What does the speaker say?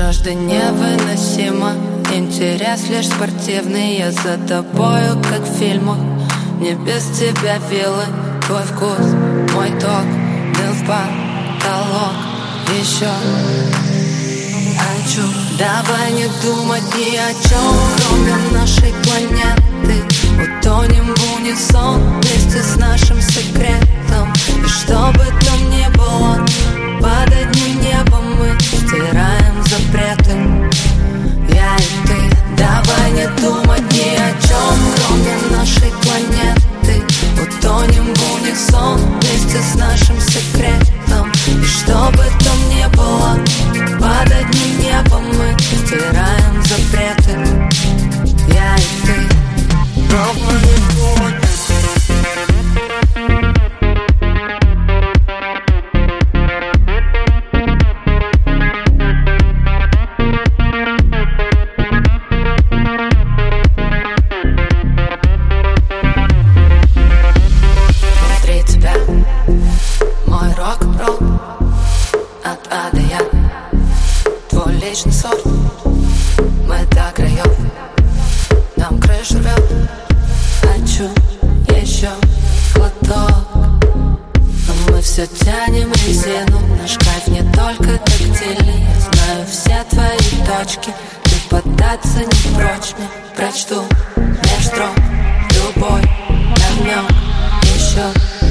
Жажда невыносима, интерес лишь спортивный. Я за тобою, как в фильмах, не без тебя вилы. Твой вкус, мой ток, дым в потолок. Еще хочу. Давай не думать ни о чем, кроме нашей планеты. Утонем в унисон вместе с нашим секретом. И что бы там ни было, под одним небом мы стираем запреты. Я и ты. Давай не думать ни о чем, кроме нашей планеты. Утонем в унисон вместе с нашим секретом. И что бы там ни было, под одним небом мы стираем запреты. Я и ты. Давай не думать. От А до Я, твой личный сорт. Мы до краев, нам крышу рвет. Хочу еще глоток, но мы все тянем резину. Наш кайф не только тактильный. Я знаю все твои точки, ты поддаться не прочь мне. Прочту меж строк любой намек еще.